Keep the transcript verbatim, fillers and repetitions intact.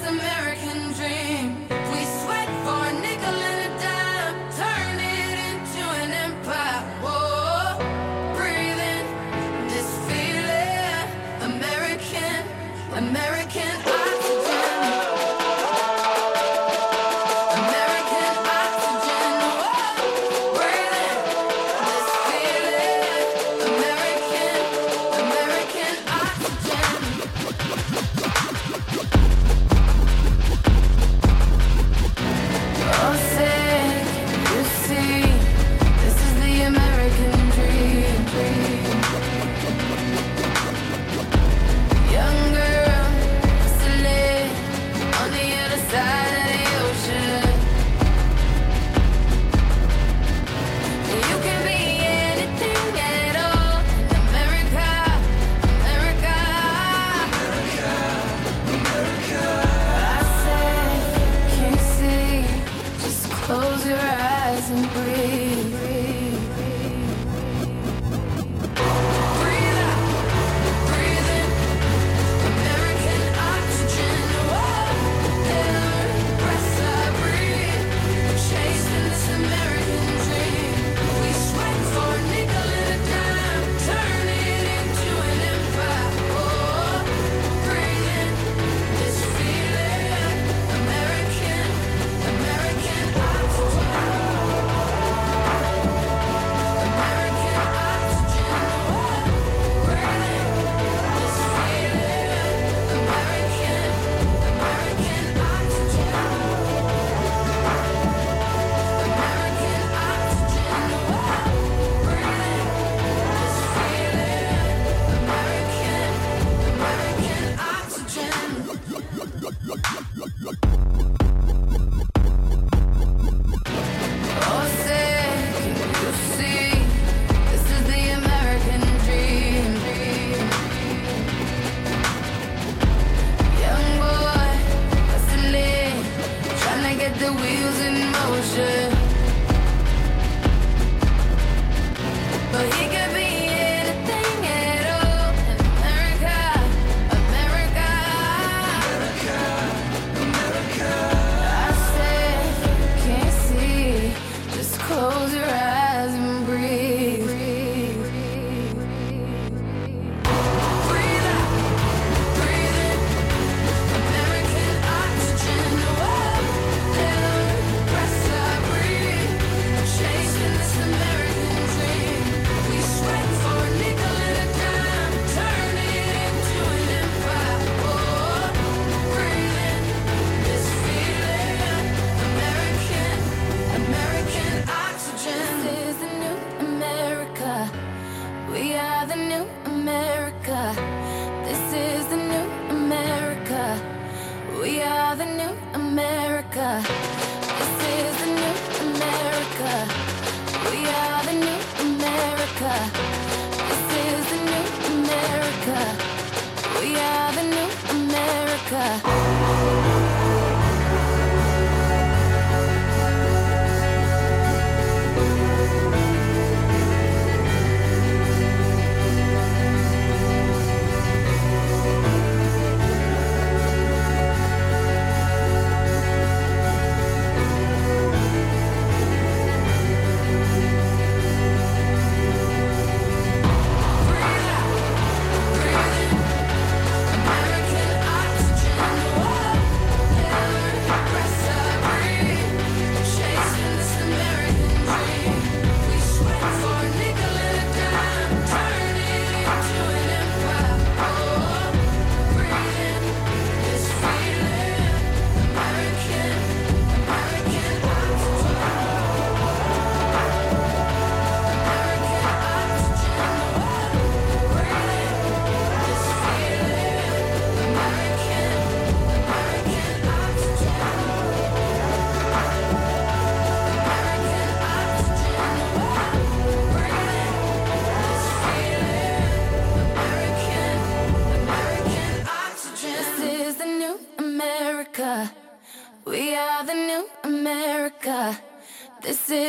American dream. We sweat for a nickel and a dime, turn it into an empire. Whoa, breathing this feeling, American, American oxygen. American oxygen. Whoa, breathing this feeling, American, American oxygen. Oh, say, you see, this is the American dream. Young girl, hustling on the other side of the ocean. You can be anything at all in America, America, America. I said, can't see, just close your eyes and breathe. Breathe out, breathe in, American oxygen. Whoa, every breath I breathe, chasing this American dream. We sweat for a nickel and a dime, turn it into an empire. Oh, breathe in this feeling, American, American oxygen. American oxygen. Whoa, breathe in this feeling, American, American oxygen. American oxygen. Whoa, breathe in this feeling, American, American oxygen. Oh, say, can you see? This is the American dream. Young boy, hustling, trying to get the wheels in motion. But he could be anything at all in America, America, America. I said, can't see, just close your eyes and breathe. Breathe out, breathe in, American oxygen. Whoa, every breath I breathe, chasing this American dream. We sweat for a nickel and a dime, turn it into an empire. Oh, breathe in this feeling, American, American oxygen. This is the new America. We are the new America. This is the new America. We are the new America. This is the new America. We are the new America. This is the new America. We are the new America. Breathe out, breathe in, American oxygen. Whoa, every breath I breathe, chasing this American dream. We sweat for a nickel and a dime, turn it into an empire. Oh, breathe in this feeling, American, American oxygen. American oxygen. Whoa, breathe in this feeling, American, American oxygen. American oxygen. Whoa, breathe in this feeling, American, American oxygen. This is the new America. We are the new America. This is